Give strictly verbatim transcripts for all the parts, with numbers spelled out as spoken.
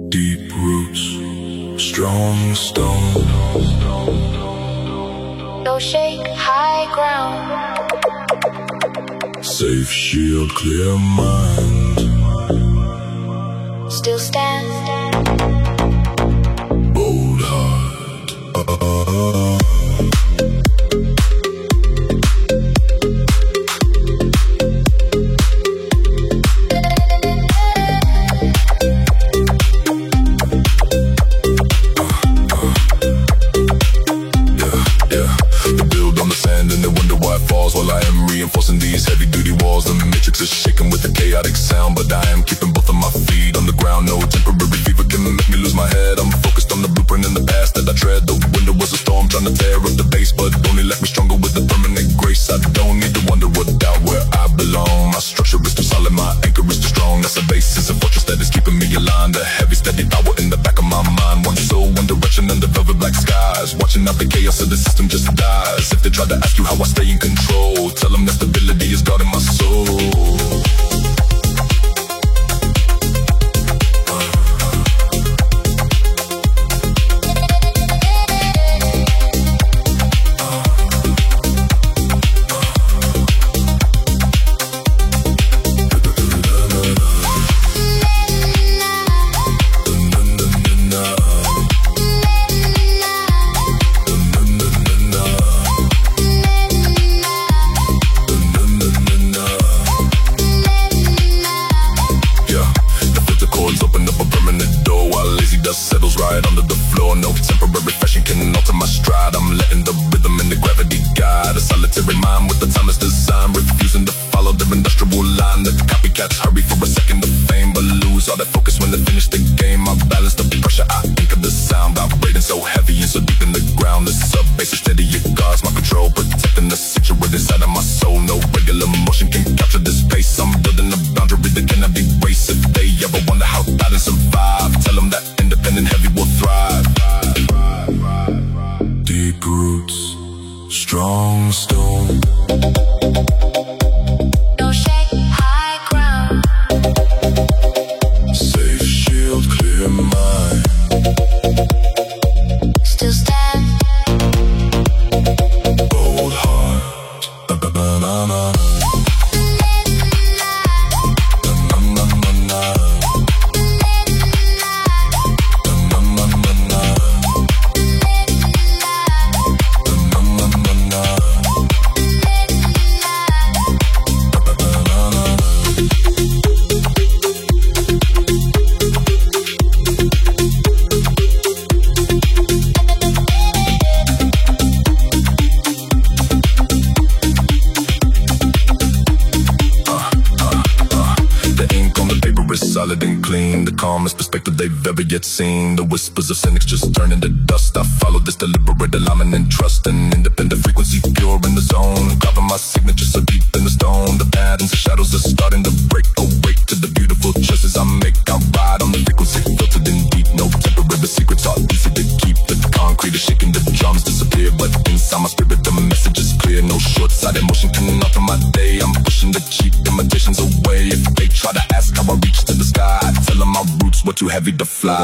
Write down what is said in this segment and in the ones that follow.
Deep roots, strong stone. No shake, high ground. Safe shield, clear mind. Still stand. Bold heart. Uh-uh. While I am reinforcing these heavy-duty walls, the matrix is shaking with a chaotic sound, but I am keeping both of my feet on the ground. No temporary fever can make me lose my head. I'm focused on the blueprint in the past that I tread. The window was a storm trying to tear up the base, but only left me stronger with the permanent grace. I don't need to wonder what doubt where I belong. My structure is too solid, my anchor is too strong. That's a base, it's a fortress that is keeping me aligned. The heavy steady power in the back of my mind. One soul, one direction under velvet black skies. Watching out the chaos of the system just dies. If they try to ask you how I stay in control, tell them that stability is guarding my soul. Yet seen the whispers of cynics just turn into dust. I follow this deliberate alignment and trust an independent frequency, pure in the zone. Carving my signature so deep in the stone. The patterns and shadows are starting to break. Awake to the beautiful choices I make. I ride on the frequency filtered in deep. No temporary secrets are easy to keep. The concrete is shaking, the drums disappear, but inside my spirit the message is clear. No short-sighted motion can alter my day. I'm pushing the cheap imitations away. If they try to ask how I reach to the sky, I tell them my roots were too heavy to fly.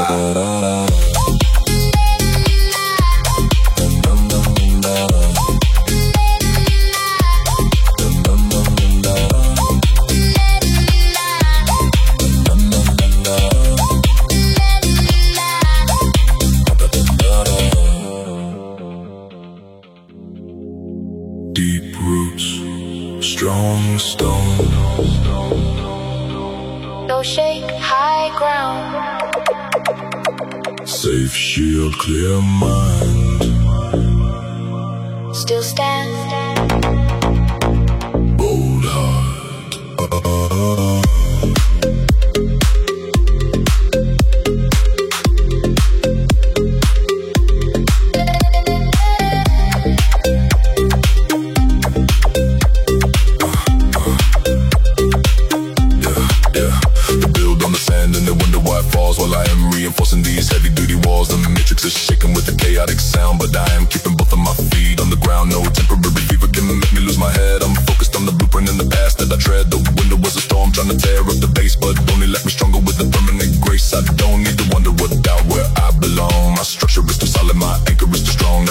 Deep roots, strong stone. No shake, high ground. Safe shield, clear mind. Still stand. Bold heart. Uh-uh. While I am reinforcing these heavy-duty walls, the matrix is shaking with a chaotic sound, but I am keeping both of my feet on the ground. No temporary fever can make me lose my head. I'm focused on the blueprint in the past that I tread. The window was a storm trying to tear up the base, but only left me stronger with a permanent grace. I don't need to wonder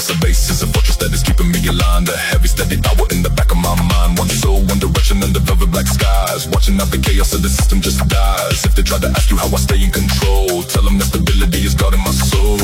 relentless. A base is a fortress that is keeping me aligned. A heavy, steady power in the back of my mind. One soul, one direction under velvet black skies. Watching out the chaos of the system just dies. If they try to ask you how I stay in control, tell them that stability is guarding my soul.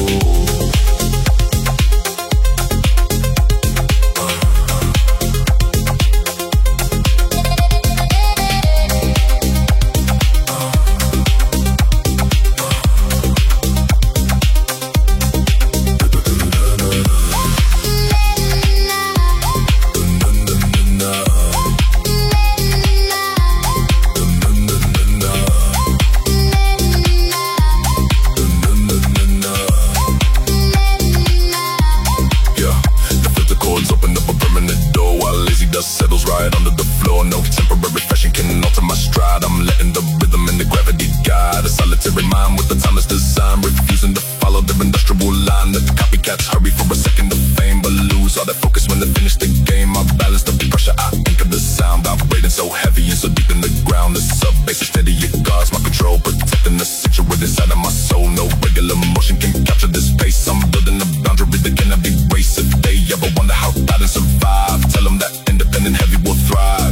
Settles right under the floor. No temporary fashion can alter my stride. I'm letting the rhythm and the gravity guide. A solitary mind with a timeless design, refusing to follow their industrial line. The copycats hurry for a second of fame, but lose all that focus when they finish the game. I balance the pressure, I anchor the sound, vibrating so heavy and so deep in the ground. The sub bass is steady, it guards my control, protecting the situated inside of my soul. No regular motion can capture this pace. I'm building a boundary that cannot be raced. If they ever wonder how I didn't survive, tell them that independent heavy will thrive.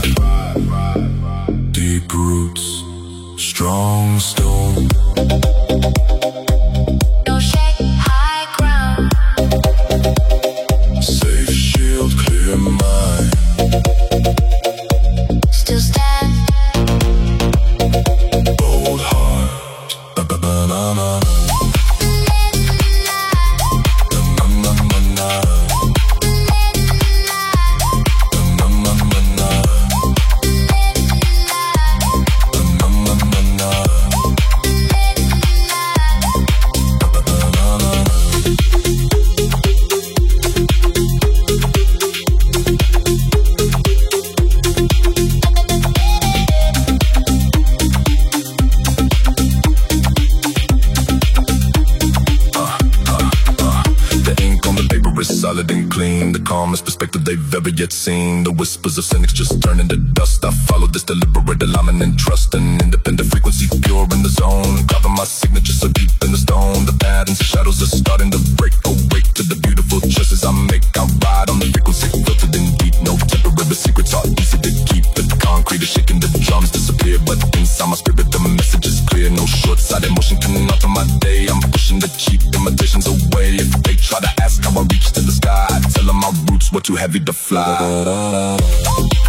Deep roots, strong stone. No shake, high ground. Safe shield, clear mind. Still stand. Bold heart. Ba-ba-ba-na-na. Solid and clean, the calmest perspective they've ever yet seen. The whispers of cynics just turn into dust. I follow this deliberate alignment and trust. An independent frequency pure in the zone, carving my signature so deep in the stone. The patterns and shadows are starting to break. Awake to the beautiful choices I make. I ride on the frequency filtered in deep. No temporary secrets are easy to keep. The concrete is shaking, the drums disappear, but inside my spirit the message is clear. No short-sighted motion can alter my day. I'm pushing the cheap imitations away. If they try to ask how I reach to the sky, tell them my roots were too heavy to fly.